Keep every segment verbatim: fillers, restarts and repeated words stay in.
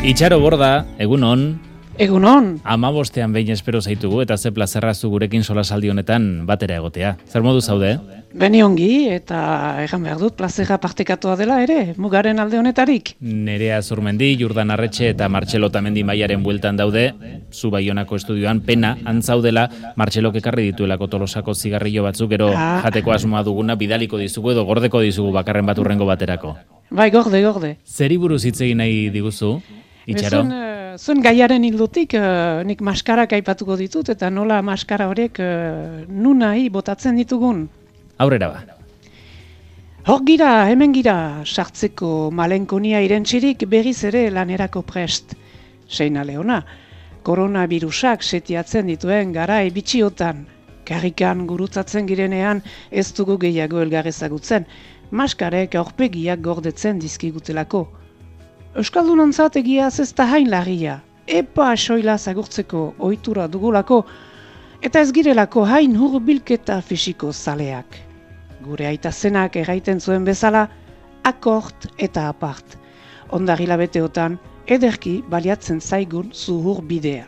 Itxaro Borda, egunon. Egunon. Hamabostean behin espero zaitugu eta ze plazerrazu gurekin solasaldi honetan batera egotea. Zer modu zaude? Beni ongi eta egan behar dut plazera partekatua dela ere, mugaren alde honetarik. Nerea Zurmendi, Jurdan Arretxe eta Martxelo Tamendi Maiaren bueltan daude. Zu Baionako estudioan pena antzaudela Martxelok ekarri dituelako Tolosako zigarrillo batzuk, gero ah. jateko asmoa duguna bidaliko dizugu edo gordeko dizugu bakarren bat urrengo baterako. Bai, gorde, gorde. Zeri buruz hitz egin nahi diguzu? Itxaro? Zuen, uh, zuen gaiaren hildotik uh, nik maskarak aipatuko ditut eta nola maskara horiek uh, nunai botatzen ditugun. Aurrera ba. Hor gira, hemen gira, sartzeko malenkonia irentxirik berriz ere lanerako prest. Seina leona, koronavirusak setiatzen dituen garai bitxiotan. Karrikan gurutzatzen girenean ez dugu gehiago elgarrezagutzen, maskarek aurpegiak gordetzen dizkigutelako. Euskaldunontzat egiaz ez da hain larria, epa soila zagurtzeko ohitura dugulako, eta ez girelako hain hurbilketa fisiko zaleak. Gure aita zenak erraiten zuen bezala, akort eta apart. Ondar hilabeteotan, ederki baliatzen zaigun zuhur bidea.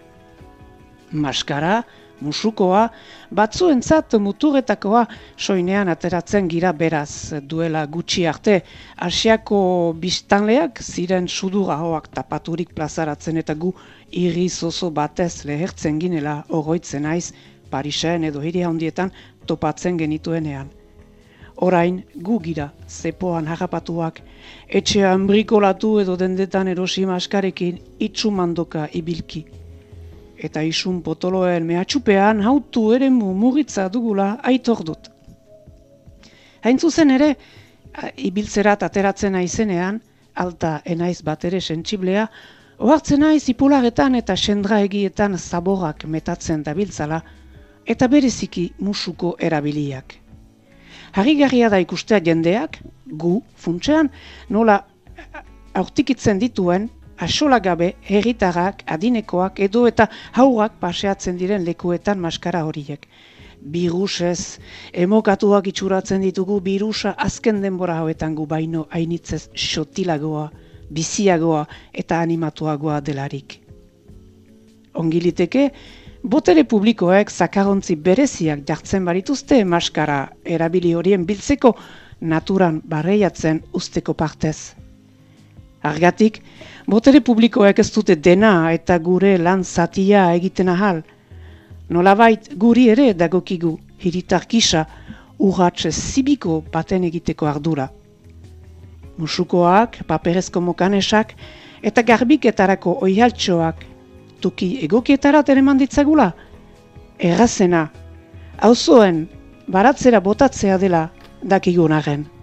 Maskara, musukoa, batzuentzat muturretakoa soinean ateratzen gira beraz duela gutxi arte. Asiako biztanleak ziren sudurahoak tapaturik plazaratzen eta gu irri zozo batez lehertzen ginela oroitzen naiz Parisen edo hiri handietan topatzen genituenean. Orain gu gira zepoan harrapatuak, etxean brikolatu edo dendetan erosi maskarekin itxumandoka ibilki. Eta isun potoloen mehatxupean hautu eremu muritza dugula aitor dut. Hain zuzen ere, ibiltzerat ateratzen naizenean, alta enaiz bat ere sentsiblea, ohartzen naiz ipolaretan eta sendraegietan zaborrak metatzen dabiltzala, eta bereziki musuko erabiliak. Harrigarria da ikustea jendeak, gu, funtsean, nola aurtikitzen dituen, asolagabe herritarrak, adinekoak edo eta haurak paseatzen diren lekuetan maskara horiek. Birusez, emokatuak itxuratzen ditugu birusa azken denbora hauetan gu baino hainitzez xotilagoa, biziagoa eta animatuagoa delarik. Ongiliteke, botere publikoek zakarontzi bereziak jartzen barituzte maskara erabili horien biltzeko naturan barreiatzen usteko partez. Argatik, botere publikoek ez dute dena eta gure lan zatia egiten ahal. Nolabait guri ere dagokigu hiritar gisa urratxe zibiko baten egiteko ardura. Musukoak, paperezko mokanesak eta garbiketarako oihaltxoak tuki egokietarat ere manditzagula. Errazena, auzoen baratzera botatzea dela dakigun arren.